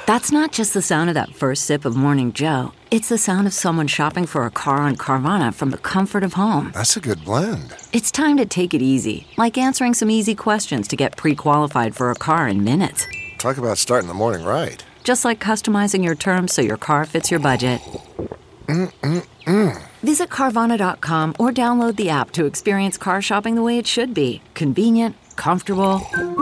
That's not just the sound of that first sip of Morning Joe. It's the sound of someone shopping for a car on Carvana from the comfort of home. That's a good blend. It's time to take it easy, like answering some easy questions to get pre-qualified for a car in minutes. Talk about starting the morning right. Just like customizing your terms so your car fits your budget. Visit Carvana.com or download the app to experience car shopping the way it should be. Convenient, comfortable.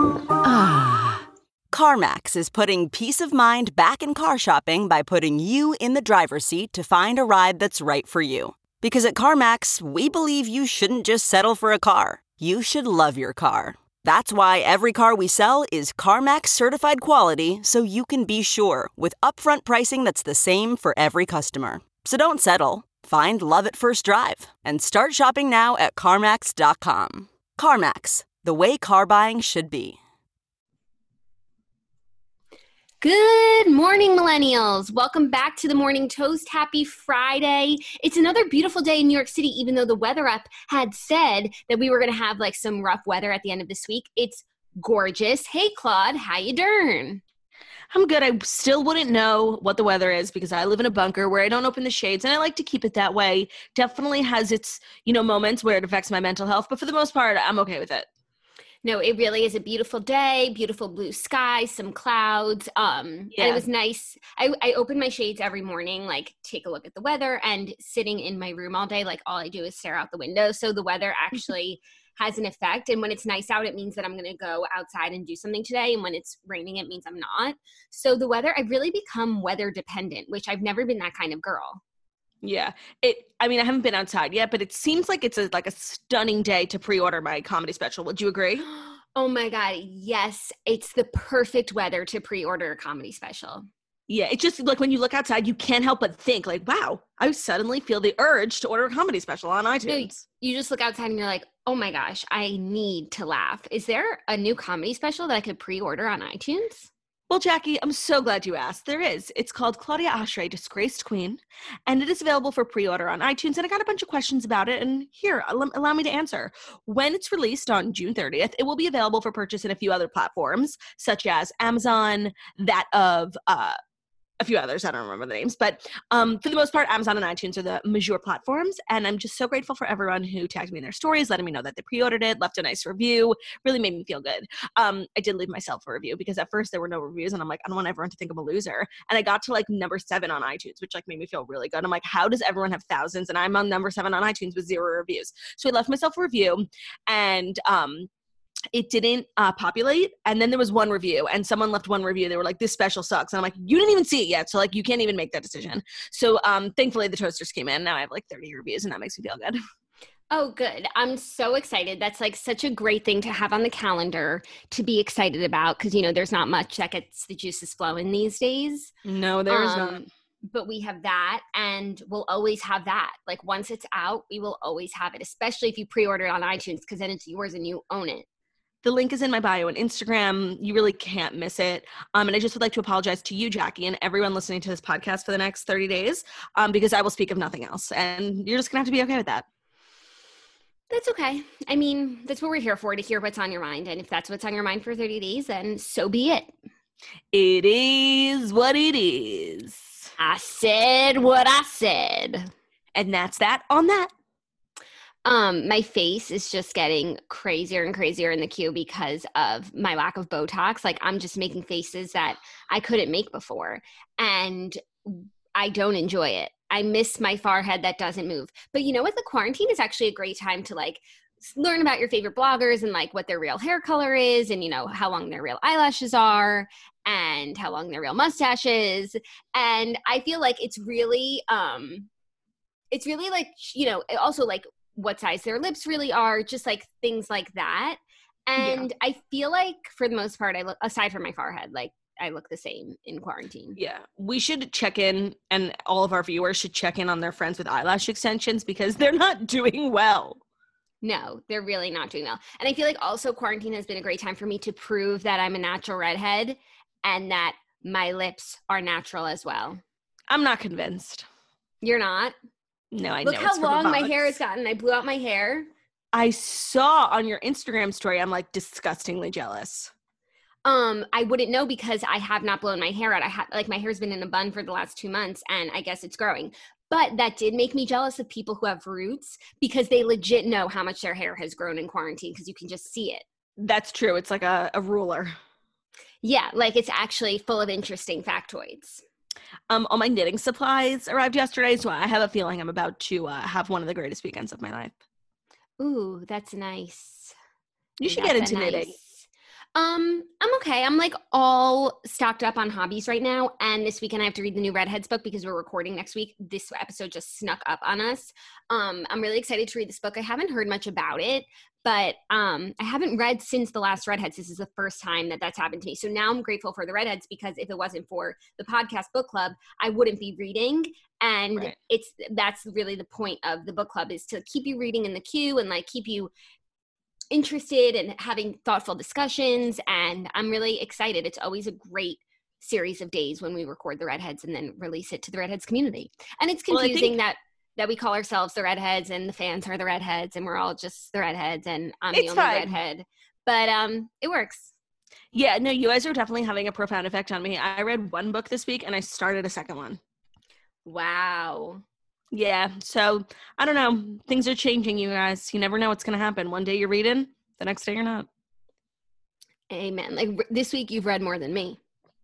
CarMax is putting peace of mind back in car shopping by putting you in the driver's seat to find a ride that's right for you. Because at CarMax, we believe you shouldn't just settle for a car. You should love your car. That's why every car we sell is CarMax certified quality, so you can be sure with upfront pricing that's the same for every customer. So don't settle. Find love at first drive and start shopping now at CarMax.com. CarMax, the way car buying should be. Good morning, millennials. Welcome back to the Morning Toast. Happy Friday. It's another beautiful day in New York City, even though the weather app had said that we were going to have like some rough weather at the end of this week. It's gorgeous. Hey, Claude, how you doing? I'm good. I still wouldn't know what the weather is because I live in a bunker where I don't open the shades, and I like to keep it that way. Definitely has its, moments where it affects my mental health, but for the most part, I'm okay with it. No, it really is a beautiful day, beautiful blue sky, some clouds. And it was nice. I open my shades every morning, like take a look at the weather, and sitting in my room all day, like all I do is stare out the window. So the weather actually has an effect. And when it's nice out, it means that I'm going to go outside and do something today. And when it's raining, it means I'm not. So the weather, I've really become weather dependent, which I've never been that kind of girl. Yeah. I haven't been outside yet, but it seems like it's a stunning day to pre-order my comedy special. Would you agree? Oh my God. Yes. It's the perfect weather to pre-order a comedy special. Yeah. It's just like when you look outside, you can't help but think like, wow, I suddenly feel the urge to order a comedy special on iTunes. No, you just look outside and you're like, oh my gosh, I need to laugh. Is there a new comedy special that I could pre-order on iTunes? Well, Jackie, I'm so glad you asked. There is. It's called Claudia Oshry, Disgraced Queen, and it is available for pre-order on iTunes, and I got a bunch of questions about it, and here, allow me to answer. When it's released on June 30th, it will be available for purchase in a few other platforms, such as Amazon, that of a few others. I don't remember the names, but for the most part, Amazon and iTunes are the major platforms, and I'm just so grateful for everyone who tagged me in their stories, letting me know that they pre-ordered it, left a nice review, really made me feel good. I did leave myself a review because at first there were no reviews, and I'm like, I don't want everyone to think I'm a loser, and I got to number 7 on iTunes, which made me feel really good. I'm like, how does everyone have thousands, and I'm on number 7 on iTunes with 0 reviews? So I left myself a review, and it didn't populate, and then there was one review, and someone left one review. They were like, this special sucks, and I'm like, you didn't even see it yet, so you can't even make that decision. So thankfully the toasters came in. Now I have 30 reviews, and that makes me feel good. Oh, good. I'm so excited. That's such a great thing to have on the calendar to be excited about, because there's not much that gets the juices flowing these days. No, there's not. But we have that, and we'll always have that. Once it's out, we will always have it, especially if you pre-order it on iTunes, because then it's yours and you own it. The link is in my bio on Instagram. You really can't miss it. And I just would like to apologize to you, Jackie, and everyone listening to this podcast for the next 30 days because I will speak of nothing else. And you're just going to have to be okay with that. That's okay. That's what we're here for, to hear what's on your mind. And if that's what's on your mind for 30 days, then so be it. It is what it is. I said what I said. And that's that on that. My face is just getting crazier and crazier in the queue because of my lack of Botox. I'm just making faces that I couldn't make before, and I don't enjoy it. I miss my forehead that doesn't move. But you know what? The quarantine is actually a great time to learn about your favorite bloggers and what their real hair color is, and how long their real eyelashes are, and how long their real mustache is. And I feel it's really also what size their lips really are, just things like that. And yeah. I feel for the most part, I look, aside from my forehead, I look the same in quarantine. Yeah. We should check in, and all of our viewers should check in on their friends with eyelash extensions because they're not doing well. No, they're really not doing well. And I feel also quarantine has been a great time for me to prove that I'm a natural redhead and that my lips are natural as well. I'm not convinced. You're not? No, I know. Look how long my hair has gotten. I blew out my hair. I saw on your Instagram story. I'm disgustingly jealous. I wouldn't know because I have not blown my hair out. My hair's been in a bun for the last 2 months and I guess it's growing. But that did make me jealous of people who have roots because they legit know how much their hair has grown in quarantine because you can just see it. That's true. It's like a ruler. Yeah, like it's actually full of interesting factoids. All my knitting supplies arrived yesterday, so I have a feeling I'm about to have one of the greatest weekends of my life. Ooh, that's nice. You should get into knitting. I'm okay. I'm like all stocked up on hobbies right now. And this weekend I have to read the new Redheads book because we're recording next week. This episode just snuck up on us. I'm really excited to read this book. I haven't heard much about it, but I haven't read since the last Redheads. This is the first time that that's happened to me. So now I'm grateful for the Redheads because if it wasn't for the podcast book club, I wouldn't be reading. And Right. that's really the point of the book club is to keep you reading in the queue and like keep you interested and having thoughtful discussions, and I'm really excited. It's always a great series of days when we record the Redheads and then release it to the Redheads community. And it's confusing that we call ourselves the Redheads and the fans are the Redheads and we're all just the Redheads and I'm the only redhead. But it works. Yeah, no, you guys are definitely having a profound effect on me. I read one book this week and I started a second one. Wow. Yeah, so I don't know. Things are changing, you guys. You never know what's going to happen. One day you're reading, the next day you're not. Amen. Like this week you've read more than me.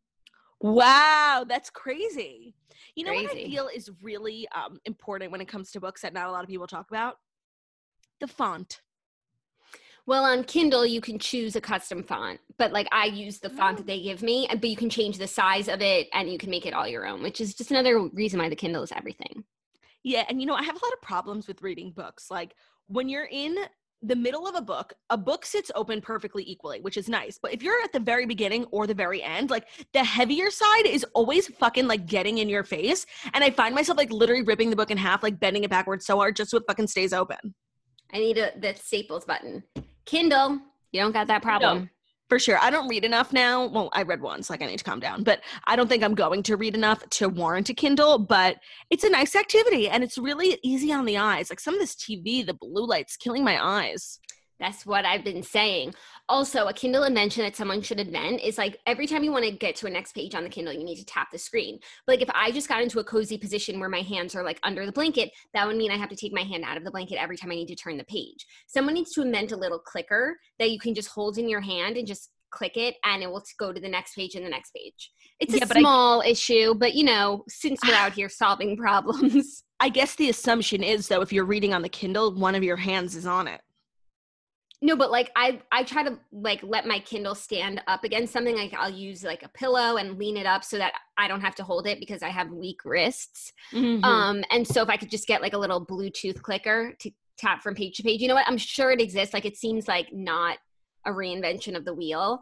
Wow, that's crazy. You know what I Crazy. feel is really important when it comes to books that not a lot of people talk about? The font. Well, on Kindle, you can choose a custom font, but like I use the font that they give me, but you can change the size of it and you can make it all your own, which is just another reason why the Kindle is everything. Yeah, and I have a lot of problems with reading books. Like when you're in the middle of a book sits open perfectly equally, which is nice. But if you're at the very beginning or the very end, like the heavier side is always fucking like getting in your face. And I find myself like literally ripping the book in half, like bending it backwards so hard just so it fucking stays open. I need the staples button. Kindle, you don't got that problem. No, for sure. I don't read enough now. Well, I read once, like I need to calm down. But I don't think I'm going to read enough to warrant a Kindle. But it's a nice activity and it's really easy on the eyes. Like some of this TV, the blue light's killing my eyes. That's what I've been saying. Also, a Kindle invention that someone should invent is like every time you want to get to a next page on the Kindle, you need to tap the screen. But like if I just got into a cozy position where my hands are like under the blanket, that would mean I have to take my hand out of the blanket every time I need to turn the page. Someone needs to invent a little clicker that you can just hold in your hand and just click it and it will go to the next page and the next page. It's a small issue, but since we're out here solving problems. I guess the assumption is though, if you're reading on the Kindle, one of your hands is on it. No, but like I try to like let my Kindle stand up against something. Like I'll use like a pillow and lean it up so that I don't have to hold it because I have weak wrists. Mm-hmm. And so if I could just get like a little Bluetooth clicker to tap from page to page, you know what? I'm sure it exists. Like it seems like not a reinvention of the wheel.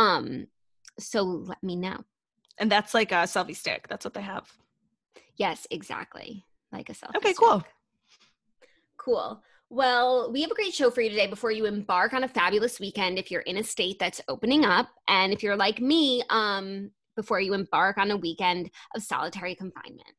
So let me know. And that's like a selfie stick. That's what they have. Yes, exactly. Like a selfie Okay, stick. cool. Cool. Well, we have a great show for you today before you embark on a fabulous weekend if you're in a state that's opening up. And if you're like me, before you embark on a weekend of solitary confinement.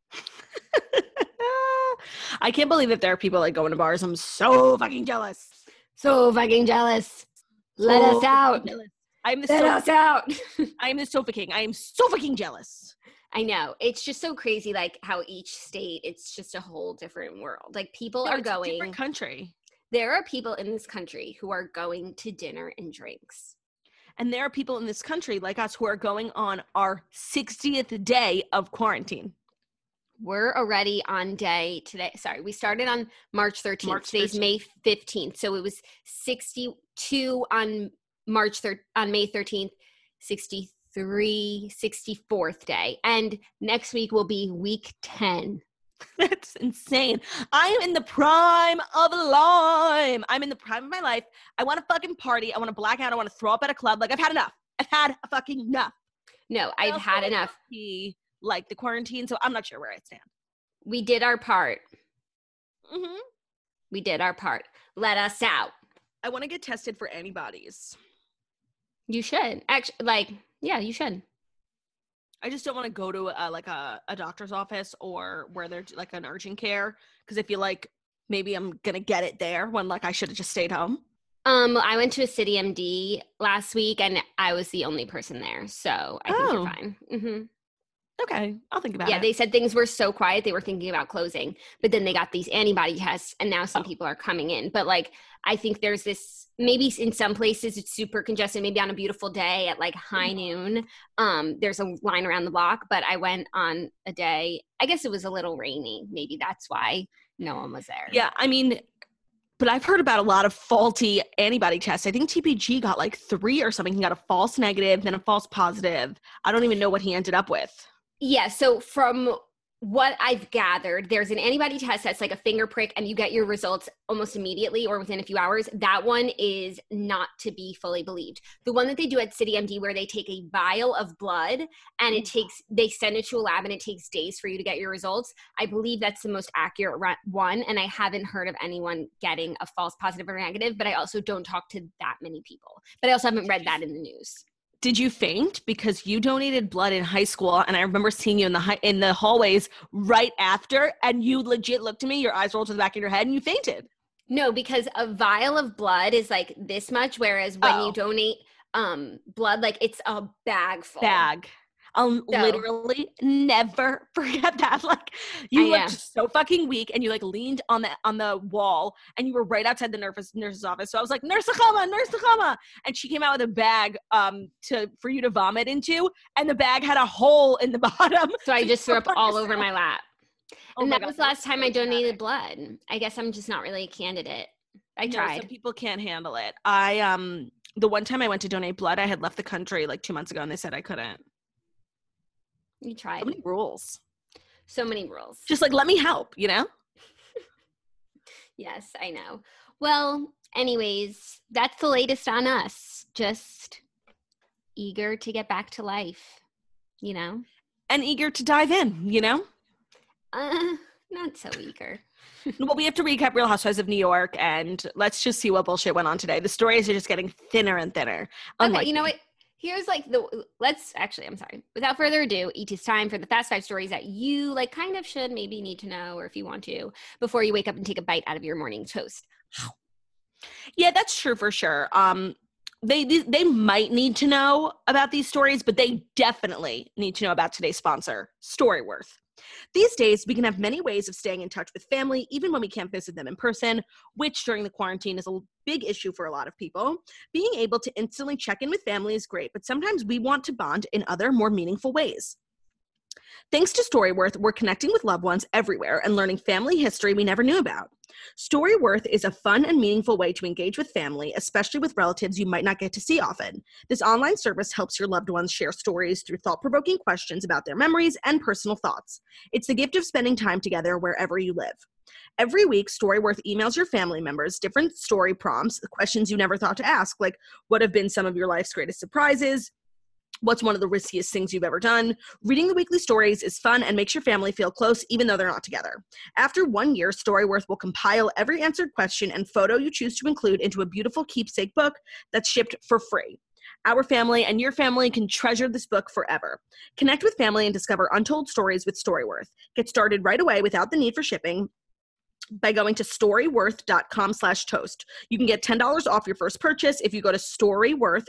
I can't believe that there are people like going to bars. I'm so fucking jealous. So fucking jealous. Let us out. I'm the Let us out. I am the sofa king. I am so fucking jealous. I know. It's just so crazy, like how each state, it's just a whole different world. Like people are going. A different country. There are people in this country who are going to dinner and drinks. And there are people in this country like us who are going on our 60th day of quarantine. We're already on day today. Sorry, we started on March 13th. Today's May 15th. So it was 62 on May 13th, 63, 64th day. And next week will be week 10. That's insane. I am in the prime of life. I'm in the prime of my life. I want to fucking party. I want to black out. I want to throw up at a club. Like I've had enough. I've had a fucking enough. No, I've had enough. Like the quarantine. So I'm not sure where I stand. We did our part. Mm-hmm. We did our part. Let us out. I want to get tested for antibodies. You should. Actually, yeah, you should. I just don't want to go to a doctor's office or where there's like an urgent care because I feel like maybe I'm going to get it there when like I should have just stayed home. I went to a City MD last week and I was the only person there. So I think you're fine. Mm-hmm. Okay, I'll think about it. Yeah, they said things were so quiet, they were thinking about closing, but then they got these antibody tests and now some people are coming in. But like, I think there's this, maybe in some places it's super congested, maybe on a beautiful day at like high noon, there's a line around the block, but I went on a day, I guess it was a little rainy. Maybe that's why no one was there. Yeah, I mean, but I've heard about a lot of faulty antibody tests. I think TPG got like 3 or something. He got a false negative, then a false positive. I don't even know what he ended up with. Yeah, so from what I've gathered, there's an antibody test that's like a finger prick and you get your results almost immediately or within a few hours. That one is not to be fully believed. The one that they do at City MD where they take a vial of blood and they send it to a lab and it takes days for you to get your results. I believe that's the most accurate one. And I haven't heard of anyone getting a false positive or negative, but I also don't talk to that many people. But I also haven't read that in the news. Did you faint? Because you donated blood in high school, and I remember seeing you in the hallways right after, and you legit looked at me, your eyes rolled to the back of your head, and you fainted. No, because a vial of blood is like this much, whereas when you donate blood, like it's a bag full. I'll literally never forget that. Like you looked so fucking weak and you like leaned on the wall and you were right outside the nurse's office. So I was like, Nurse Akama. And she came out with a bag for you to vomit into. And the bag had a hole in the bottom. So I just threw up all over my lap. And that was the last time I donated blood. I guess I'm just not really a candidate. I tried. Some people can't handle it. The one time I went to donate blood, I had left the country like 2 months ago and they said I couldn't. You tried. So many rules. So many rules. Just like, let me help, you know? Yes, I know. Well, anyways, that's the latest on us. Just eager to get back to life, you know? And eager to dive in, you know? Not so eager. Well, we have to recap Real Housewives of New York, and let's just see what bullshit went on today. The stories are just getting thinner and thinner. Okay, you know what? Here's like I'm sorry. Without further ado, it is time for the fast 5 stories that you like kind of should maybe need to know, or if you want to, before you wake up and take a bite out of your morning toast. Yeah, that's true for sure. They might need to know about these stories, but they definitely need to know about today's sponsor, Storyworth. These days, we can have many ways of staying in touch with family, even when we can't visit them in person, which during the quarantine is a big issue for a lot of people. Being able to instantly check in with family is great, but sometimes we want to bond in other, more meaningful ways. Thanks to Storyworth, we're connecting with loved ones everywhere and learning family history we never knew about. Storyworth is a fun and meaningful way to engage with family, especially with relatives you might not get to see often. This online service helps your loved ones share stories through thought-provoking questions about their memories and personal thoughts. It's the gift of spending time together wherever you live. Every week, Storyworth emails your family members different story prompts, questions you never thought to ask, like what have been some of your life's greatest surprises? What's one of the riskiest things you've ever done? Reading the weekly stories is fun and makes your family feel close even though they're not together. After 1 year, Storyworth will compile every answered question and photo you choose to include into a beautiful keepsake book that's shipped for free. Our family and your family can treasure this book forever. Connect with family and discover untold stories with Storyworth. Get started right away without the need for shipping by going to storyworth.com/toast. You can get $10 off your first purchase if you go to Storyworth,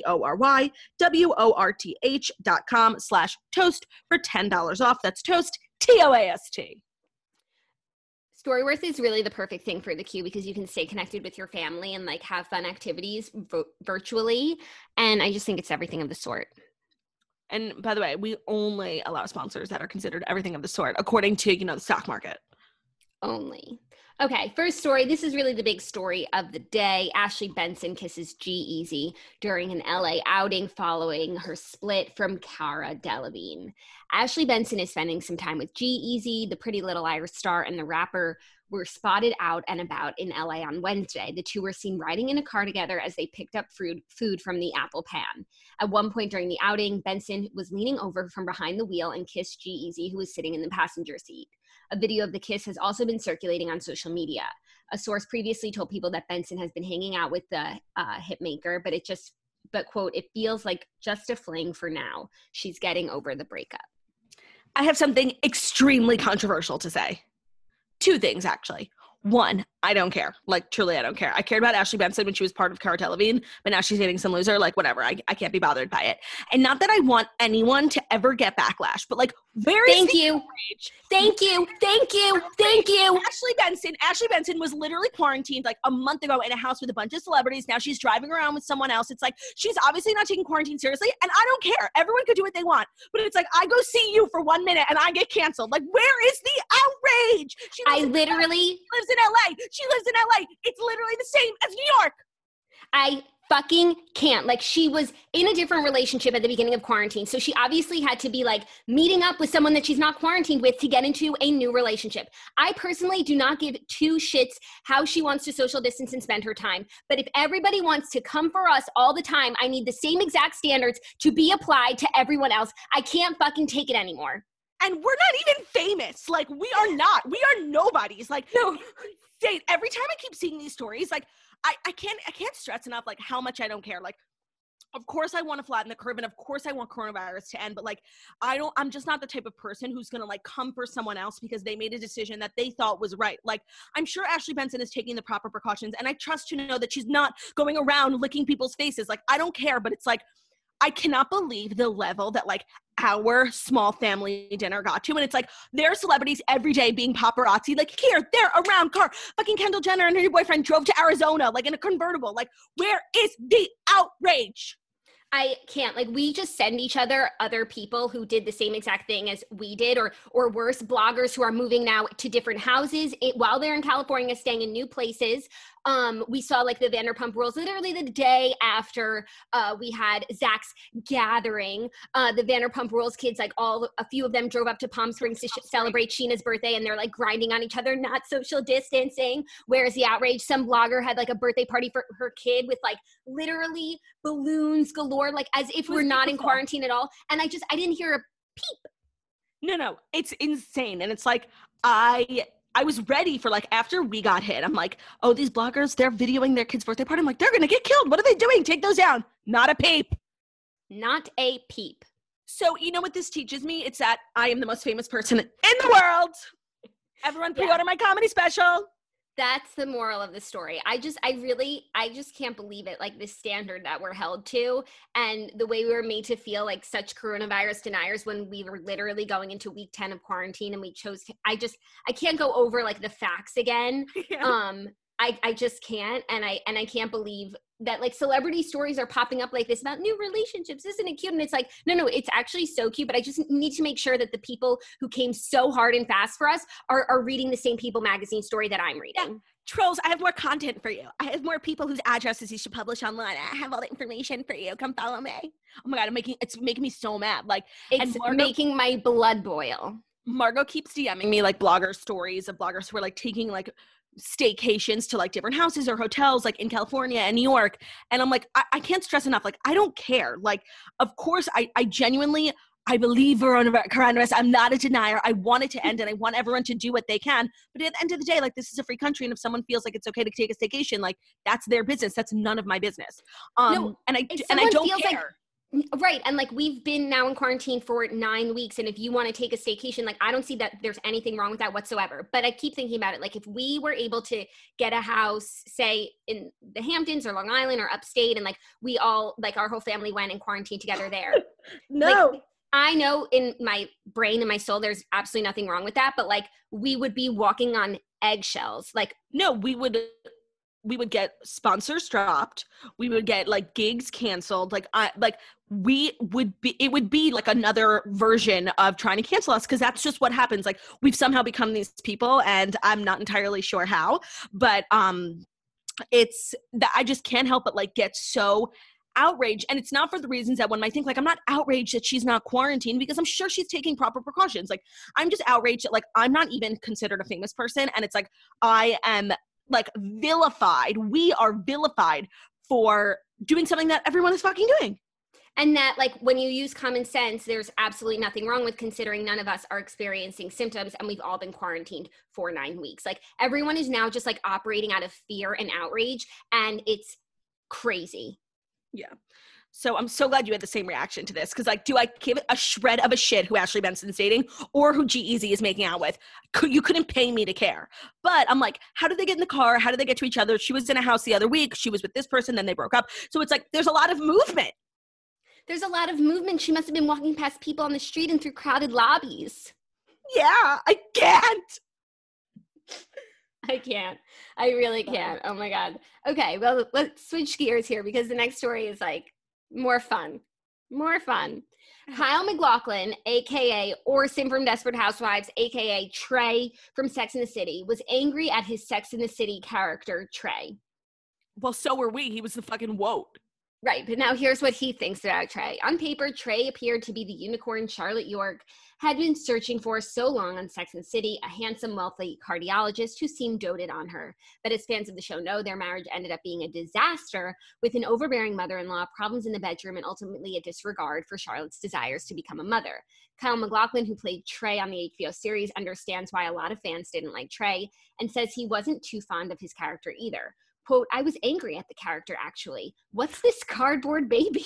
STORYWORTH.com/toast for $10 off. That's toast, TOAST. Storyworth is really the perfect thing for the queue because you can stay connected with your family and like have fun activities virtually. And I just think it's everything of the sort. And by the way, we only allow sponsors that are considered everything of the sort, according to, the stock market. Only. Okay, first story. This is really the big story of the day. Ashley Benson kisses G-Eazy during an LA outing following her split from Cara Delevingne. Ashley Benson is spending some time with G-Eazy. The Pretty Little Liars star and the rapper were spotted out and about in LA on Wednesday. The two were seen riding in a car together as they picked up food from the Apple Pan. At one point during the outing, Benson was leaning over from behind the wheel and kissed G-Eazy, who was sitting in the passenger seat. A video of the kiss has also been circulating on social media. A source previously told people that Benson has been hanging out with the hitmaker, but quote, it feels like just a fling for now. She's getting over the breakup. I have something extremely controversial to say. 2 things, actually. 1, I don't care. Like, truly, I don't care. I cared about Ashley Benson when she was part of Cara Delevingne, but now she's dating some loser. Like, whatever. I can't be bothered by it. And not that I want anyone to ever get backlash, but like, where is Thank the you. outrage? Thank you. Ashley Benson was literally quarantined like a month ago in a house with a bunch of celebrities. Now she's driving around with someone else. It's like, she's obviously not taking quarantine seriously, and I don't care. Everyone could do what they want. But it's like, I go see you for 1 minute and I get canceled. Like, where is the outrage? She lives in LA. She lives in LA. It's literally the same as New York. I fucking can't. Like, she was in a different relationship at the beginning of quarantine. So she obviously had to be like meeting up with someone that she's not quarantined with to get into a new relationship. I personally do not give two shits how she wants to social distance and spend her time. But if everybody wants to come for us all the time, I need the same exact standards to be applied to everyone else. I can't fucking take it anymore. And we're not even famous. Like, we are not. We are nobodies. Like, no. Every time I keep seeing these stories, like, I can't stress enough, like, how much I don't care. Like, of course I want to flatten the curve, and of course I want coronavirus to end, but like, I'm just not the type of person who's going to like come for someone else because they made a decision that they thought was right. Like, I'm sure Ashley Benson is taking the proper precautions, and I trust to know that she's not going around licking people's faces. Like, I don't care, but it's like, I cannot believe the level that like our small family dinner got to. And it's like, there are celebrities every day being paparazzi, like here, there, around, car. Fucking Kendall Jenner and her new boyfriend drove to Arizona, like in a convertible. Like, where is the outrage? I can't. Like, we just send each other people who did the same exact thing as we did, or worse, bloggers who are moving now to different houses while they're in California, staying in new places. We saw like the Vanderpump Rules literally the day after we had Zach's gathering. The Vanderpump Rules kids, like a few of them drove up to Palm Springs to celebrate Sheena's birthday, and they're like grinding on each other, not social distancing. Where's the outrage? Some blogger had like a birthday party for her kid with like literally balloons galore, like as if we're not in quarantine at all. And I didn't hear a peep. No, it's insane. And it's like, I was ready for like, after we got hit, I'm like, oh, these bloggers, they're videoing their kid's birthday party. I'm like, they're going to get killed. What are they doing? Take those down. Not a peep. Not a peep. So you know what this teaches me? It's that I am the most famous person in the world. Everyone pre-order my comedy special. That's the moral of the story. I just can't believe it. Like, the standard that we're held to, and the way we were made to feel like such coronavirus deniers when we were literally going into week 10 of quarantine, and we chose to, I can't go over like the facts again. Yeah. I just can't. And I can't believe that like celebrity stories are popping up like this about new relationships. Isn't it cute? And it's like, no, it's actually so cute, but I just need to make sure that the people who came so hard and fast for us are reading the same People magazine story that I'm reading. Yeah. Trolls, I have more content for you. I have more people whose addresses you should publish online. I have all the information for you. Come follow me. Oh my God, it's making me so mad. Like, it's making my blood boil. Margot keeps DMing me like blogger stories of bloggers who are like taking like staycations to like different houses or hotels like in California and New York. And I'm like, I can't stress enough. Like, I don't care. Like, of course, I genuinely, I believe coronavirus. I'm not a denier. I want it to end, and I want everyone to do what they can. But at the end of the day, like, this is a free country, and if someone feels like it's okay to take a staycation, like, that's their business. That's none of my business. And I don't care. Right. And like, we've been now in quarantine for 9 weeks. And if you want to take a staycation, like, I don't see that there's anything wrong with that whatsoever. But I keep thinking about it. Like, if we were able to get a house, say in the Hamptons or Long Island or upstate, and like we all, like our whole family went in quarantine together there. No. Like, I know in my brain and my soul, there's absolutely nothing wrong with that. But like, we would be walking on eggshells. Like, no, we would get sponsors dropped. We would get like gigs canceled. It would be like another version of trying to cancel us, because that's just what happens. Like, we've somehow become these people, and I'm not entirely sure how, but it's that I just can't help but like get so outraged. And it's not for the reasons that one might think. Like, I'm not outraged that she's not quarantined, because I'm sure she's taking proper precautions. Like, I'm just outraged that like I'm not even considered a famous person, and it's like I am like vilified. We are vilified for doing something that everyone is fucking doing. And that, like, when you use common sense, there's absolutely nothing wrong with, considering none of us are experiencing symptoms, and we've all been quarantined for 9 weeks. Like, everyone is now just like operating out of fear and outrage, and it's crazy. Yeah. So I'm so glad you had the same reaction to this, because like, do I give a shred of a shit who Ashley Benson's dating or who G-Eazy is making out with? You couldn't pay me to care. But I'm like, how did they get in the car? How did they get to each other? She was in a house the other week. She was with this person, then they broke up. So it's like, there's a lot of movement. There's a lot of movement. She must have been walking past people on the street and through crowded lobbies. Yeah, I can't. I can't. I really can't. Oh my God. Okay, well, let's switch gears here because the next story is like more fun. Kyle MacLachlan, aka Orson from Desperate Housewives, aka Trey from Sex and the City, was angry at his Sex and the City character, Trey. Well, so were we. He was the fucking woat. Right, but now here's what he thinks about Trey. On paper, Trey appeared to be the unicorn Charlotte York had been searching for so long on Sex and the City, a handsome, wealthy cardiologist who seemed doted on her. But as fans of the show know, their marriage ended up being a disaster with an overbearing mother-in-law, problems in the bedroom, and ultimately a disregard for Charlotte's desires to become a mother. Kyle MacLachlan, who played Trey on the HBO series, understands why a lot of fans didn't like Trey and says he wasn't too fond of his character either. Quote, I was angry at the character, actually. What's this cardboard baby?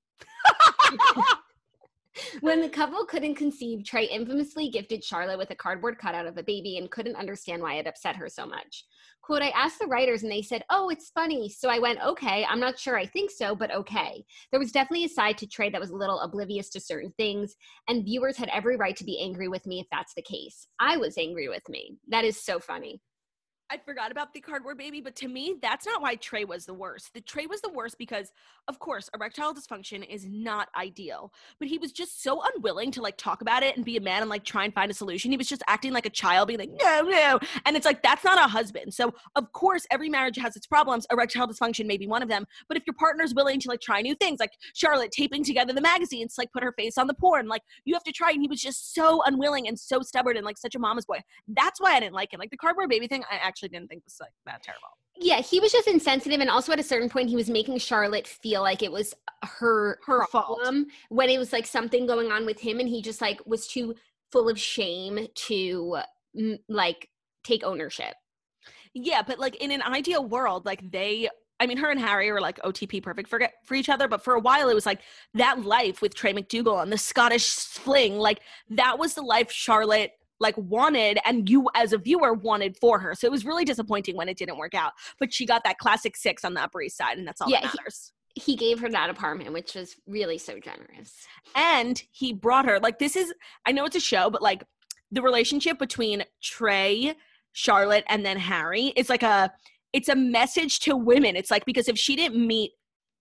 When the couple couldn't conceive, Trey infamously gifted Charlotte with a cardboard cutout of a baby and couldn't understand why it upset her so much. Quote, I asked the writers and they said, oh, it's funny. So I went, okay, I'm not sure I think so, but okay. There was definitely a side to Trey that was a little oblivious to certain things, and viewers had every right to be angry with me if that's the case. I was angry with me. That is so funny. I forgot about the cardboard baby, but to me, that's not why Trey was the worst. The Trey was the worst because, of course, erectile dysfunction is not ideal, but he was just so unwilling to like talk about it and be a man and like try and find a solution. He was just acting like a child, being like, no. And it's like, that's not a husband. So of course, every marriage has its problems. Erectile dysfunction may be one of them, but if your partner's willing to like try new things, like Charlotte taping together the magazines, like put her face on the porn, like you have to try. And he was just so unwilling and so stubborn and like such a mama's boy. That's why I didn't like him. Like the cardboard baby thing, I actually didn't think was like that terrible. Yeah, he was just insensitive, and also at a certain point he was making Charlotte feel like it was her fault when it was like something going on with him, and he just like was too full of shame to like take ownership. Yeah, but like in an ideal world, like her and Harry were like OTP perfect for each other, but for a while it was like that life with Trey McDougal and the Scottish fling, like that was the life Charlotte like wanted and you as a viewer wanted for her. So it was really disappointing when it didn't work out. But she got that classic 6 on the Upper East Side, and that's all that matters. He gave her that apartment, which was really so generous. And he brought her, like this is, I know it's a show, but like the relationship between Trey, Charlotte, and then Harry is like it's a message to women. It's like, because if she didn't meet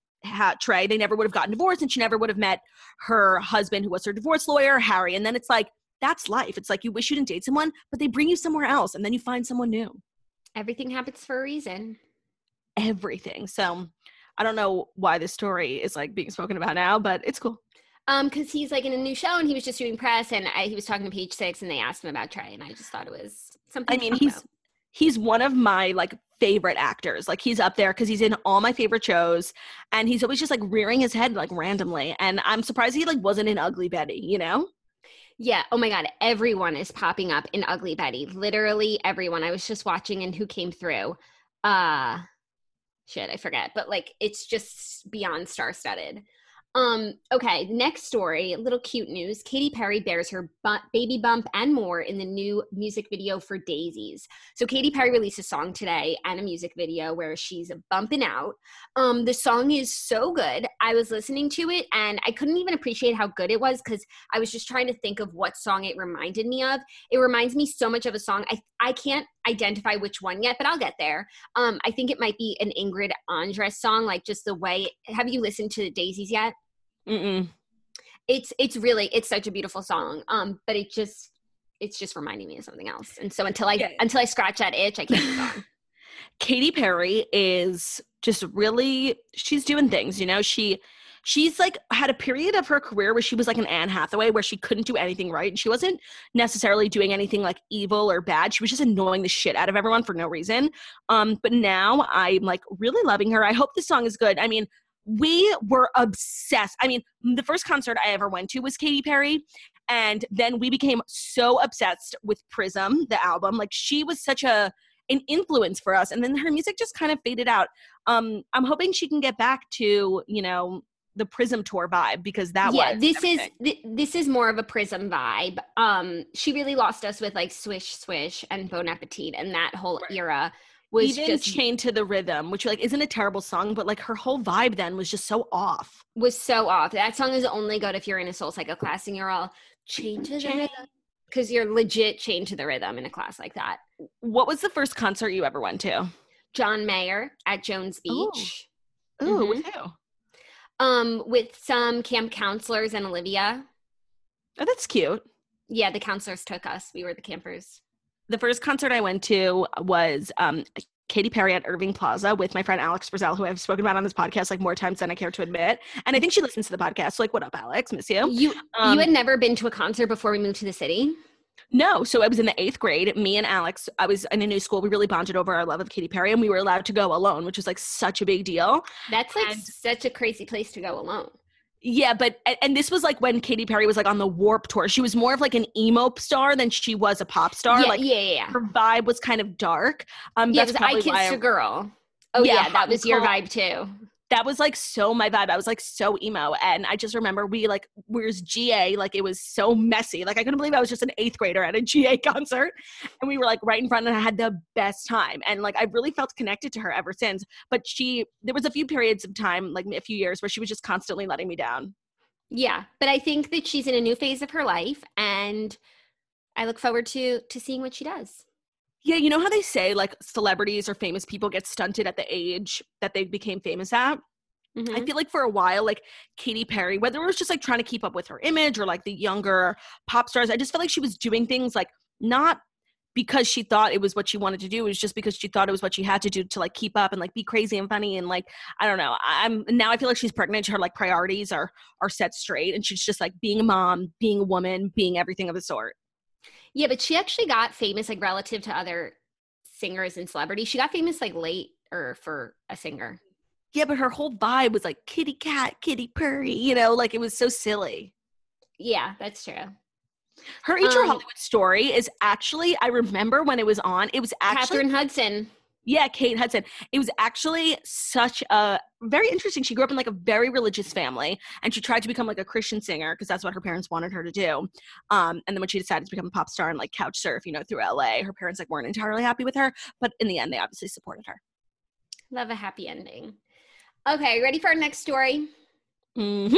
Trey, they never would have gotten divorced, and she never would have met her husband who was her divorce lawyer, Harry. And then it's like, that's life. It's like you wish you didn't date someone, but they bring you somewhere else and then you find someone new. Everything happens for a reason. Everything. So I don't know why this story is like being spoken about now, but it's cool. Because he's like in a new show and he was just doing press, and he was talking to Page Six and they asked him about Trey, and I just thought it was something. I mean, he's one of my like favorite actors. Like he's up there because he's in all my favorite shows, and he's always just like rearing his head like randomly. And I'm surprised he like wasn't in Ugly Betty, you know? Yeah. Oh my God. Everyone is popping up in Ugly Betty. Literally everyone. I was just watching and who came through. Shit, I forget. But like, it's just beyond star-studded. Okay, next story, little cute news. Katy Perry bears her baby bump and more in the new music video for Daisies. So Katy Perry released a song today and a music video where she's bumping out. The song is so good. I was listening to it and I couldn't even appreciate how good it was because I was just trying to think of what song it reminded me of. It reminds me so much of a song. I can't identify which one yet, but I'll get there. I think it might be an Ingrid Andress song, like just the way. Have you listened to Daisies yet? Mm-mm. It's such a beautiful song. But it's just reminding me of something else. And so until I scratch that itch, I can't move on. Katy Perry is just really, she's doing things, you know, she's like had a period of her career where she was like an Anne Hathaway where she couldn't do anything right. And she wasn't necessarily doing anything like evil or bad. She was just annoying the shit out of everyone for no reason. But now I'm like really loving her. I hope this song is good. I mean, we were obsessed. I mean, the first concert I ever went to was Katy Perry. And then we became so obsessed with Prism, the album. Like she was such an influence for us. And then her music just kind of faded out. I'm hoping she can get back to, you know, the Prism tour vibe, because that was this is more of a Prism vibe. She really lost us with like Swish Swish and Bon Appetit, and that whole era was even just Chained to the Rhythm, which like isn't a terrible song, but like her whole vibe then was just so off. That song is only good if you're in a Soul Cycle class and you're all chained to the rhythm, because you're legit chained to the rhythm in a class like that. What was the first concert you ever went to? John Mayer at Jones Beach. Ooh, Mhm. with who? With some camp counselors and Olivia. Oh, that's cute. Yeah, the counselors took us. We were the campers. The first concert I went to was Katy Perry at Irving Plaza with my friend Alex Brazel, who I've spoken about on this podcast like more times than I care to admit. And I think she listens to the podcast. So like, what up, Alex? Miss you. You had never been to a concert before we moved to the city? No. So I was in the 8th grade. Me and Alex, I was in a new school. We really bonded over our love of Katy Perry, and we were allowed to go alone, which was like such a big deal. That's like such a crazy place to go alone. Yeah, but and this was like when Katy Perry was like on the Warp Tour. She was more of like an emo star than she was a pop star. Yeah. Her vibe was kind of dark. Yeah, it was I Kissed a Girl. Oh yeah, that was your vibe too. That was like so my vibe. I was like so emo, and I just remember where's GA, like it was so messy. Like I couldn't believe I was just an 8th grader at a GA concert, and we were like right in front, and I had the best time. And like I really felt connected to her ever since. But there was a few periods of time, like a few years, where she was just constantly letting me down. Yeah, but I think that she's in a new phase of her life, and I look forward to seeing what she does. Yeah, you know how they say like celebrities or famous people get stunted at the age that they became famous at? Mm-hmm. I feel like for a while, like Katy Perry, whether it was just like trying to keep up with her image or like the younger pop stars, I just felt like she was doing things like not because she thought it was what she wanted to do. It was just because she thought it was what she had to do to like keep up and like be crazy and funny. And like, I don't know, now I feel like she's pregnant. Her like priorities are set straight, and she's just like being a mom, being a woman, being everything of the sort. Yeah, but she actually got famous like relative to other singers and celebrities. She got famous like late or for a singer. Yeah, but her whole vibe was like kitty cat, Katy Perry, you know, like it was so silly. Yeah, that's true. Her Eat Your Hollywood Story is actually, I remember when it was on, it was actually Katherine Hudson. Yeah, Kate Hudson. It was actually such a very interesting. She grew up in like a very religious family, and she tried to become like a Christian singer because that's what her parents wanted her to do. And then when she decided to become a pop star and like couch surf, you know, through LA, her parents like weren't entirely happy with her, but in the end, they obviously supported her. Love a happy ending. Okay, ready for our next story? Mm-hmm.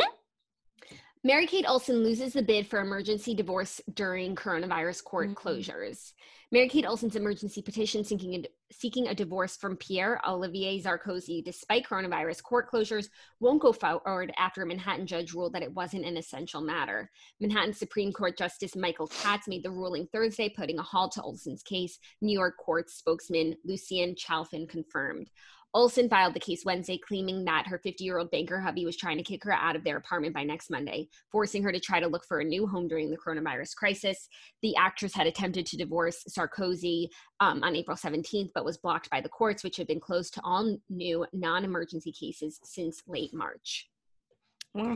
Mary-Kate Olsen loses the bid for emergency divorce during coronavirus court closures. Mary-Kate Olsen's emergency petition seeking a divorce from Pierre-Olivier Sarkozy despite coronavirus court closures won't go forward after a Manhattan judge ruled that it wasn't an essential matter. Manhattan Supreme Court Justice Michael Katz made the ruling Thursday, putting a halt to Olsen's case, New York court spokesman Lucien Chalfin confirmed. Olsen filed the case Wednesday, claiming that her 50-year-old banker hubby was trying to kick her out of their apartment by next Monday, forcing her to try to look for a new home during the coronavirus crisis. The actress had attempted to divorce Sarkozy on April 17th, but was blocked by the courts, which had been closed to all new non-emergency cases since late March. Well,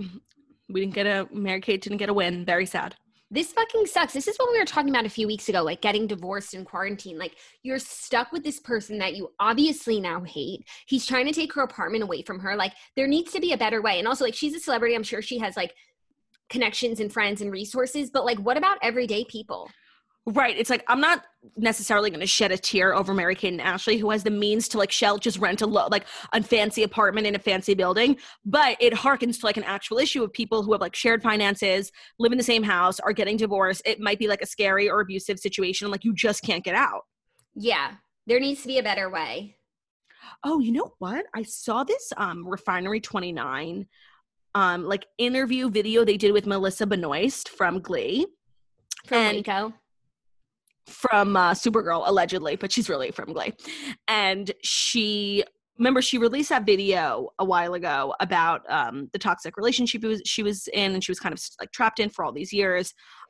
Mary-Kate didn't get a win. Very sad. This fucking sucks. This is what we were talking about a few weeks ago, like getting divorced in quarantine. Like you're stuck with this person that you obviously now hate. He's trying to take her apartment away from her. Like there needs to be a better way. And also like she's a celebrity. I'm sure she has like connections and friends and resources, but like what about everyday people? Right. It's like, I'm not necessarily going to shed a tear over Mary-Kate and Ashley, who has the means to like just rent a fancy apartment in a fancy building. But it harkens to like an actual issue of people who have like shared finances, live in the same house, are getting divorced. It might be like a scary or abusive situation. Like you just can't get out. Yeah. There needs to be a better way. Oh, you know what? I saw this Refinery 29 like interview video they did with Melissa Benoist from Glee. From Waco. From Supergirl, allegedly, but she's really from Glee. And she released that video a while ago about the toxic relationship she was in, and she was kind of like trapped in for all these years.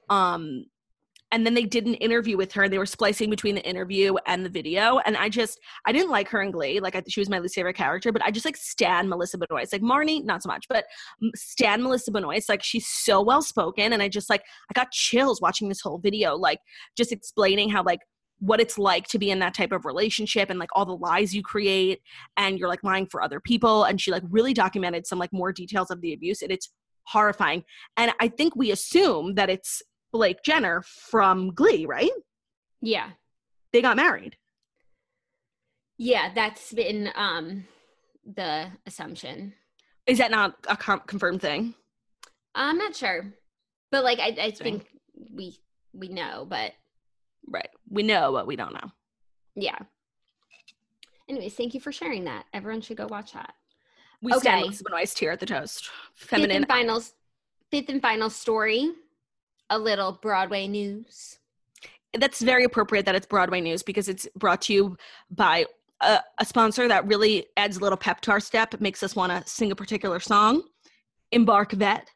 And then they did an interview with her, and they were splicing between the interview and the video. And I didn't like her in Glee. Like she was my least favorite character, but I just like stan Melissa Benoist. Like Marnie, not so much, but stan Melissa Benoist. Like she's so well spoken. And I got chills watching this whole video, like just explaining how like what it's like to be in that type of relationship and like all the lies you create and you're like lying for other people. And she like really documented some like more details of the abuse, and it's horrifying. And I think we assume that it's Blake Jenner from Glee, right? Yeah. They got married. Yeah, that's been the assumption. Is that not a confirmed thing? I'm not sure. But like I think we know, but right. We know, but we don't know. Yeah. Anyways, thank you for sharing that. Everyone should go watch that. We stand Elizabeth Weiss here at the toast. Feminine. Fifth and final story. A little Broadway news. That's very appropriate that it's Broadway news because it's brought to you by a sponsor that really adds a little pep to our step, makes us want to sing a particular song. Embark Vet.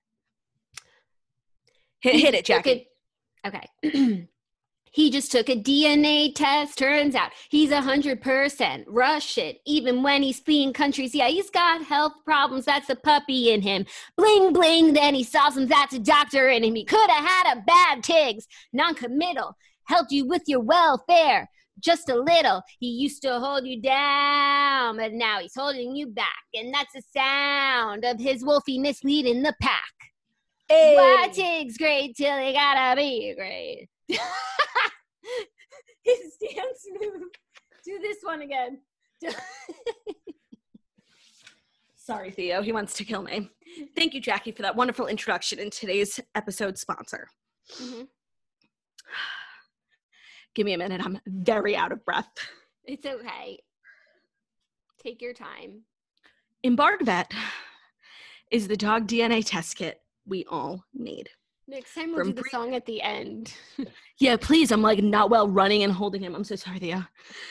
Hit it, Jackie. Okay. He just took a DNA test. Turns out he's 100% Russian, even when he's fleeing countries. Yeah, he's got health problems. That's a puppy in him. Bling, bling. Then he saw some. That's a doctor in him. He could have had a bad tigs. Non-committal. Helped you with your welfare. Just a little. He used to hold you down, but now he's holding you back. And that's the sound of his wolfiness leading the pack. Hey. Why Tig's great till he gotta be great. His dance move. Do this one again. Sorry, Theo. He wants to kill me. Thank you, Jackie, for that wonderful introduction in today's episode sponsor. Mm-hmm. Give me a minute. I'm very out of breath. It's okay. Take your time. Embark Vet is the dog DNA test kit we all need. Next time we'll do the song at the end. Yeah, please. I'm like not well running and holding him. I'm so sorry, Theo.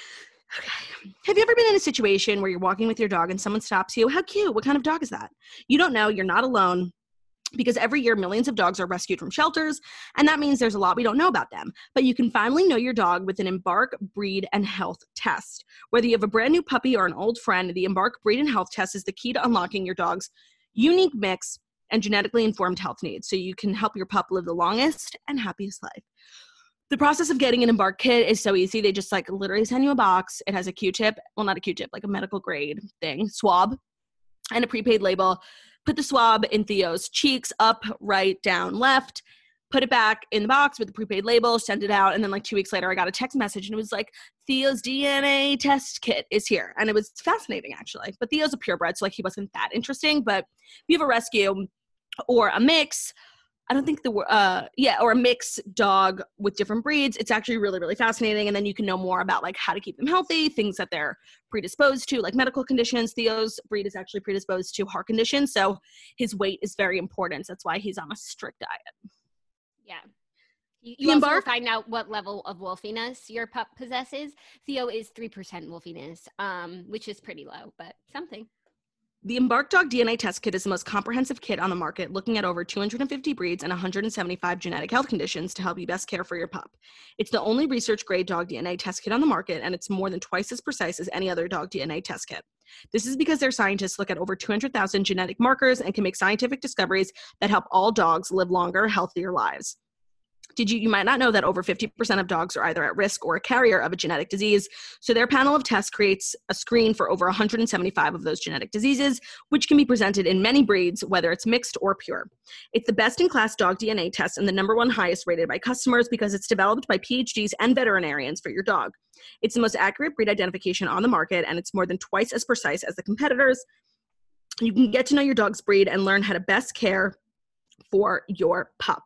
Okay. Have you ever been in a situation where you're walking with your dog and someone stops you? How cute. What kind of dog is that? You don't know. You're not alone. Because every year, millions of dogs are rescued from shelters, and that means there's a lot we don't know about them. But you can finally know your dog with an Embark Breed and Health Test. Whether you have a brand new puppy or an old friend, the Embark Breed and Health Test is the key to unlocking your dog's unique mix and genetically informed health needs, so you can help your pup live the longest and happiest life. The process of getting an Embark kit is so easy. They just like literally send you a box. It has a Q-tip, well, not a Q-tip, like a medical grade thing, swab, and a prepaid label. Put the swab in Theo's cheeks, up, right, down, left, put it back in the box with the prepaid label, send it out, and then like 2 weeks later, I got a text message, and it was like, Theo's DNA test kit is here. And it was fascinating, actually. But Theo's a purebred, so like he wasn't that interesting. But if you have a rescue or a mix, I don't think or a mixed dog with different breeds, it's actually really, really fascinating. And then you can know more about like how to keep them healthy, things that they're predisposed to, like medical conditions. Theo's breed is actually predisposed to heart conditions, so his weight is very important. So that's why he's on a strict diet. Yeah. You also will find out what level of wolfiness your pup possesses. Theo is 3% wolfiness, which is pretty low, but something. The Embark Dog DNA Test Kit is the most comprehensive kit on the market, looking at over 250 breeds and 175 genetic health conditions to help you best care for your pup. It's the only research-grade dog DNA test kit on the market, and it's more than twice as precise as any other dog DNA test kit. This is because their scientists look at over 200,000 genetic markers and can make scientific discoveries that help all dogs live longer, healthier lives. You might not know that over 50% of dogs are either at risk or a carrier of a genetic disease. So their panel of tests creates a screen for over 175 of those genetic diseases, which can be presented in many breeds, whether it's mixed or pure. It's the best-in-class dog DNA test and the #1 highest rated by customers because it's developed by PhDs and veterinarians for your dog. It's the most accurate breed identification on the market, and it's more than twice as precise as the competitors. You can get to know your dog's breed and learn how to best care for your pup.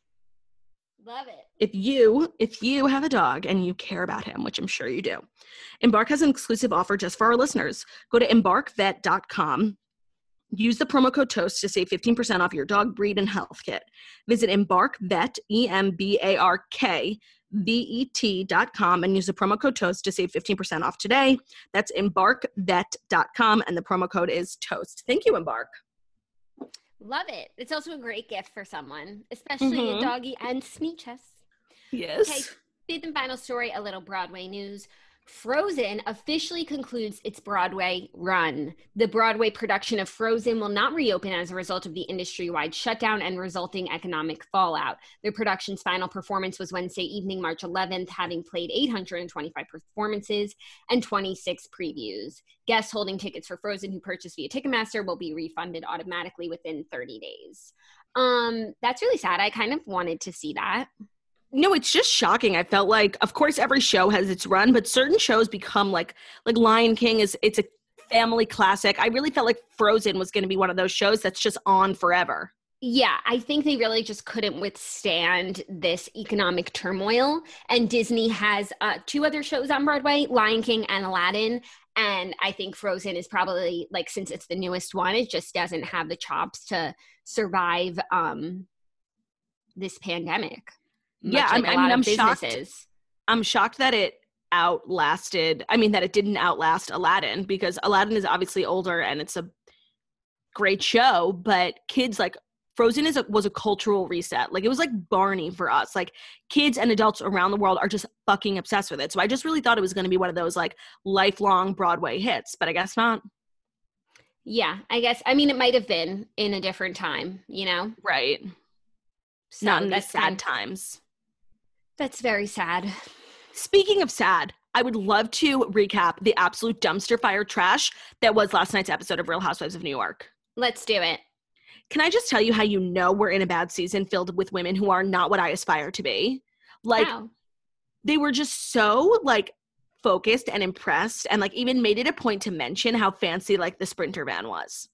Love it. If you have a dog and you care about him, which I'm sure you do, Embark has an exclusive offer just for our listeners. Go to embarkvet.com. Use the promo code TOAST to save 15% off your dog breed and health kit. Visit embarkvet, EMBARKVET.com, and use the promo code TOAST to save 15% off today. That's embarkvet.com, and the promo code is TOAST. Thank you, Embark. Love it. It's also a great gift for someone, especially a doggy and Smeechus. Yes. Okay, fifth and final story, a little Broadway news. Frozen officially concludes its Broadway run. The Broadway production of Frozen will not reopen as a result of the industry-wide shutdown and resulting economic fallout. The production's final performance was Wednesday evening, March 11th, having played 825 performances and 26 previews. Guests holding tickets for Frozen who purchased via Ticketmaster will be refunded automatically within 30 days. That's really sad. I kind of wanted to see that. No, it's just shocking. I felt like, of course, every show has its run, but certain shows become like Lion King it's a family classic. I really felt like Frozen was going to be one of those shows that's just on forever. Yeah, I think they really just couldn't withstand this economic turmoil. And Disney has 2 other shows on Broadway, Lion King and Aladdin. And I think Frozen is probably, like, since it's the newest one, it just doesn't have the chops to survive this pandemic. Yeah, I'm shocked. I'm shocked that it didn't outlast Aladdin, because Aladdin is obviously older and it's a great show, but kids, like, Frozen was a cultural reset. Like, it was like Barney for us. Like, kids and adults around the world are just fucking obsessed with it. So I just really thought it was going to be one of those, like, lifelong Broadway hits, but I guess not. Yeah, I guess. I mean, it might have been in a different time, you know? Right. So not in these sad times. That's very sad. Speaking of sad, I would love to recap the absolute dumpster fire trash that was last night's episode of Real Housewives of New York. Let's do it. Can I just tell you how you know we're in a bad season filled with women who are not what I aspire to be? Like, Wow. They were just so, like, focused and impressed, and, like, even made it a point to mention how fancy, like, the Sprinter van was.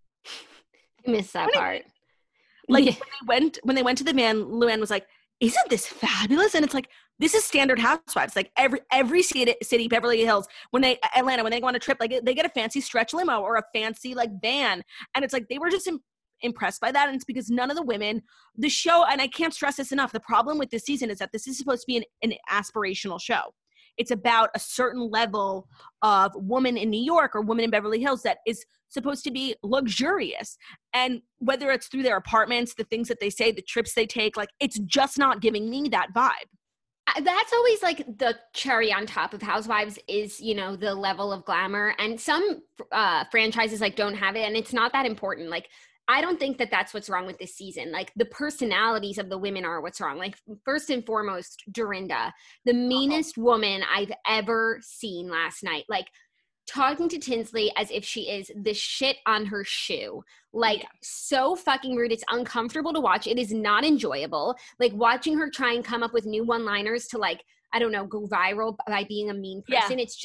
I missed that part. Like, when they went to the van, Luann was like, isn't this fabulous? And it's like, this is standard Housewives. Like, every city, Beverly Hills, Atlanta, when they go on a trip, like, they get a fancy stretch limo or a fancy, like, van. And it's like, they were just impressed by that. And it's because none of the women, the show, and I can't stress this enough, the problem with this season is that this is supposed to be an aspirational show. It's about a certain level of woman in New York or woman in Beverly Hills that is supposed to be luxurious. And whether it's through their apartments, the things that they say, the trips they take, like, it's just not giving me that vibe. That's always, like, the cherry on top of Housewives is, you know, the level of glamour. And some franchises, like, don't have it. And it's not that important. Like, I don't think that that's what's wrong with this season. Like, the personalities of the women are what's wrong. Like, first and foremost, Dorinda, the meanest woman I've ever seen last night. Like, talking to Tinsley as if she is the shit on her shoe. Like, so fucking rude. It's uncomfortable to watch. It is not enjoyable. Like, watching her try and come up with new one-liners to, like, I don't know, go viral by being a mean person. Yeah.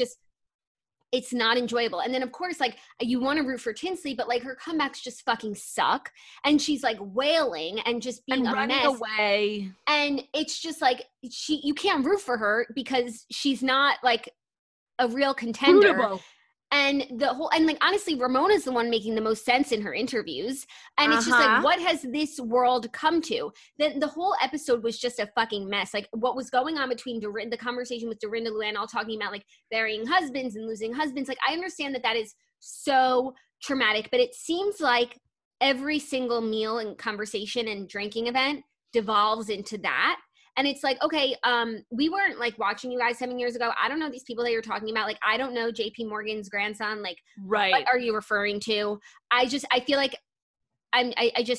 It's not enjoyable. And then, of course, like, you want to root for Tinsley, but, like, her comebacks just fucking suck. And she's, like, wailing and just being a mess. Away. And it's just, like, you can't root for her because she's not, like, a real contender. Rootable. And like, honestly, Ramona's the one making the most sense in her interviews. And it's just like, what has this world come to? The whole episode was just a fucking mess. Like, what was going on between the conversation with Dorinda, Luann, all talking about, like, burying husbands and losing husbands. Like, I understand that is so traumatic, but it seems like every single meal and conversation and drinking event devolves into that. And it's like, okay, we weren't, like, watching you guys 7 years ago. I don't know these people that you're talking about. Like, I don't know JP Morgan's grandson. Like, right. What are you referring to? I feel like I'm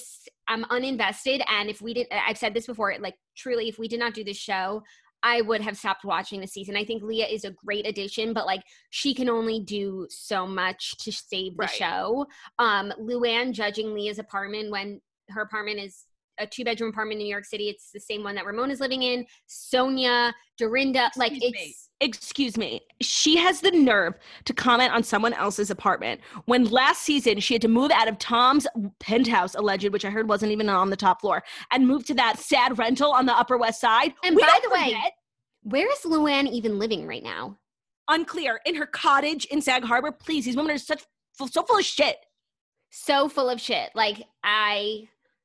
uninvested. And if we didn't, I've said this before, like, truly, if we did not do this show, I would have stopped watching the season. I think Leah is a great addition, but, like, she can only do so much to save the show. Luann judging Leah's apartment when her apartment is a 2-bedroom apartment in New York City. It's the same one that Ramona's living in. Sonia, Dorinda, Excuse me. She has the nerve to comment on someone else's apartment when last season she had to move out of Tom's penthouse, alleged, which I heard wasn't even on the top floor, and move to that sad rental on the Upper West Side. And by the way, where is Luann even living right now? Unclear. In her cottage in Sag Harbor. Please, these women are so full of shit. So full of shit. Like, I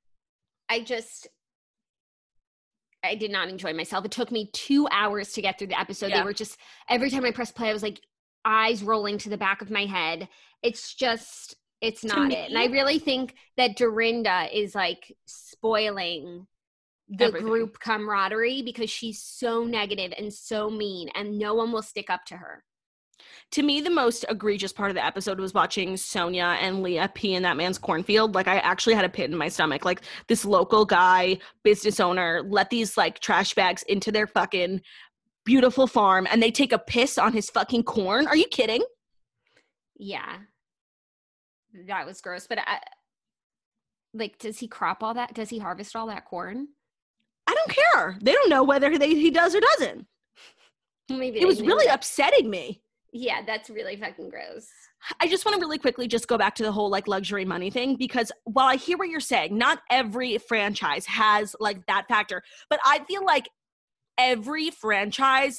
did not enjoy myself. It took me 2 hours to get through the episode. Yeah. They were just, every time I pressed play, I was like, eyes rolling to the back of my head. It's not it. And I really think that Dorinda is, like, spoiling the Everything. group camaraderie because she's so negative and so mean and no one will stick up to her. To me, the most egregious part of the episode was watching Sonia and Leah pee in that man's cornfield. Like, I actually had a pit in my stomach. Like, this local guy, business owner, let these, like, trash bags into their fucking beautiful farm, and they take a piss on his fucking corn. Are you kidding? Yeah. That was gross. But, like, does he crop all that? Does he harvest all that corn? I don't care. They don't know whether he does or doesn't. Maybe it was really upsetting me. Yeah, that's really fucking gross. I just want to really quickly just go back to the whole like luxury money thing, because while I hear what you're saying, not every franchise has like that factor, but I feel like every franchise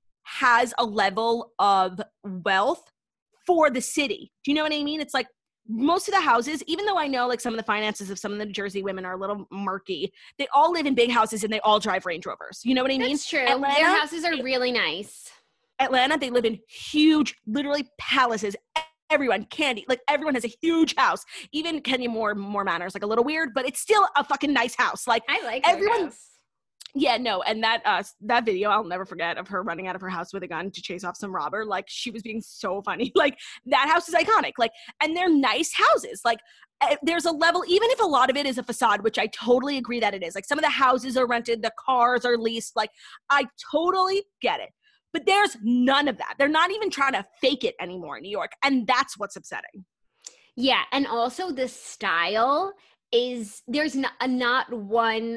has a level of wealth for the city. Do you know what I mean? It's like most of the houses, even though I know like some of the finances of some of the New Jersey women are a little murky, they all live in big houses and they all drive Range Rovers. You know what I mean? That's true. Atlanta, their houses are really nice. Atlanta, they live in huge, literally palaces. Everyone, Candy, like everyone has a huge house. Even Kenya Moore Manor's like a little weird, but it's still a fucking nice house. Like I like everyone. house. Yeah, no, and that video I'll never forget of her running out of her house with a gun to chase off some robber. Like she was being so funny. Like that house is iconic. Like, and they're nice houses. Like there's a level, even if a lot of it is a facade, which I totally agree that it is. Like some of the houses are rented, the cars are leased. Like I totally get it. But there's none of that. They're not even trying to fake it anymore in New York. And that's what's upsetting. Yeah. And also the style is, there's not one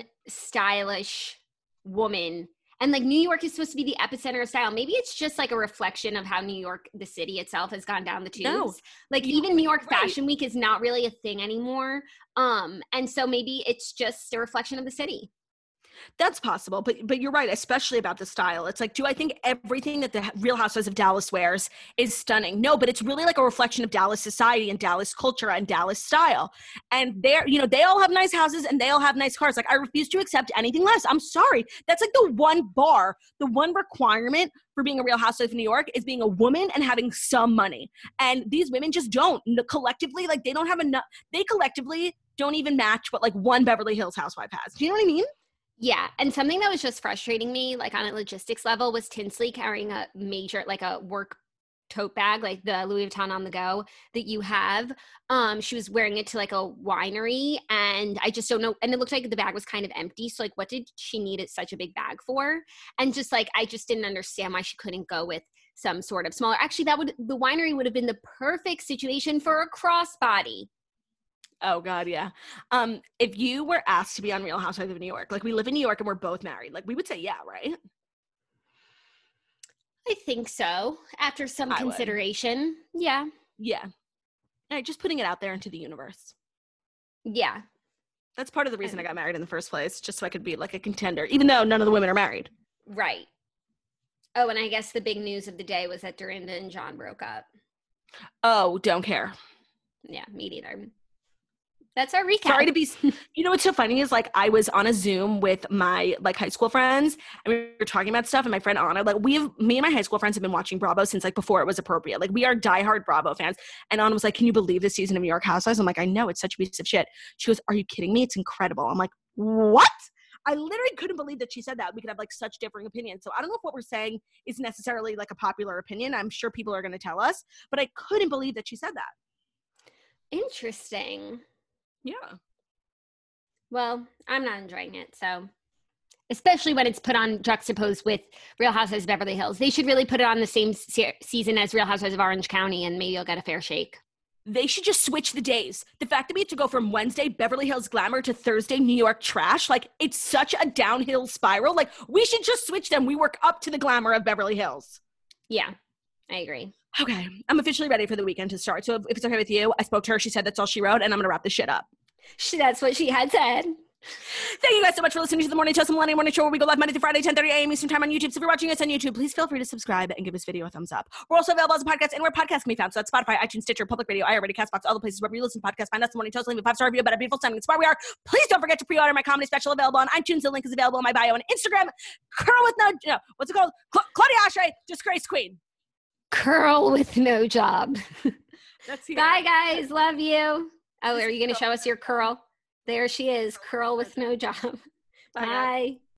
stylish woman. And like New York is supposed to be the epicenter of style. Maybe it's just like a reflection of how New York, the city itself, has gone down the tubes. No, like even New York Fashion Week is not really a thing anymore. And so maybe it's just a reflection of the city. That's possible, but you're right, especially about the style. It's like, do I think everything that the Real Housewives of Dallas wears is stunning? No, but it's really like a reflection of Dallas society and Dallas culture and Dallas style. And they're, you know, they all have nice houses and they all have nice cars. Like, I refuse to accept anything less. I'm sorry. That's like the one bar, the one requirement for being a Real Housewife of New York is being a woman and having some money. And these women just don't. Collectively, like, they don't have enough. They collectively don't even match what like one Beverly Hills housewife has. Do you know what I mean? Yeah. And something that was just frustrating me, like on a logistics level, was Tinsley carrying a major, like a work tote bag, like the Louis Vuitton on the go that you have. She was wearing it to like a winery and I just don't know. And it looked like the bag was kind of empty. So like, what did she need it such a big bag for? And just like, I just didn't understand why she couldn't go with some sort of smaller. Actually, the winery would have been the perfect situation for a crossbody. Oh God, yeah. If you were asked to be on Real Housewives of New York, like we live in New York and we're both married, like we would say yeah, right? I think so. After some consideration. Yeah. Yeah. All right, just putting it out there into the universe. Yeah. That's part of the reason I got married in the first place, just so I could be like a contender, even though none of the women are married. Right. Oh, and I guess the big news of the day was that Dorinda and John broke up. Oh, don't care. Yeah, me neither. That's our recap. Sorry to be, you know what's so funny is like I was on a Zoom with my like high school friends and we were talking about stuff and my friend Anna, like me and my high school friends have been watching Bravo since like before it was appropriate. Like we are diehard Bravo fans. And Anna was like, can you believe this season of New York Housewives? I'm like, I know, it's such a piece of shit. She goes, are you kidding me? It's incredible. I'm like, what? I literally couldn't believe that she said that. We could have like such differing opinions. So I don't know if what we're saying is necessarily like a popular opinion. I'm sure people are going to tell us, but I couldn't believe that she said that. Interesting. Yeah. Well, I'm not enjoying it, so especially when it's put on juxtaposed with Real Housewives of Beverly Hills. They should really put it on the same season as Real Housewives of Orange County, and maybe you'll get a fair shake. They should just switch the days. The fact that we have to go from Wednesday Beverly Hills glamour to Thursday New York trash, like it's such a downhill spiral. Like we should just switch them. We work up to the glamour of Beverly Hills. Yeah, I agree. Okay, I'm officially ready for the weekend to start. So if it's okay with you, I spoke to her. She said that's all she wrote, and I'm going to wrap this shit up. That's what she had said. Thank you guys so much for listening to the Morning Toast, the Millennial Morning Show, where we go live Monday through Friday, 10:30 a.m. Eastern Time on YouTube. So if you're watching us on YouTube, please feel free to subscribe and give this video a thumbs up. We're also available as a podcast anywhere podcasts can be found. So that's Spotify, iTunes, Stitcher, Public Radio, iHeartRadio, CastBox, all the places where you listen to podcasts. Find us the Morning Toast, leave a 5-star review about a beautiful Sunday. It's where we are. Please don't forget to pre-order my comedy special available on iTunes. The link is available in my bio on Instagram. Curl with no, what's it called? Claudia Oshry, Disgrace Queen. Curl with no job. That's here. Bye, guys. Love you. Oh, are you going to show us your curl? There she is. Curl with no job. Bye, guys. Bye.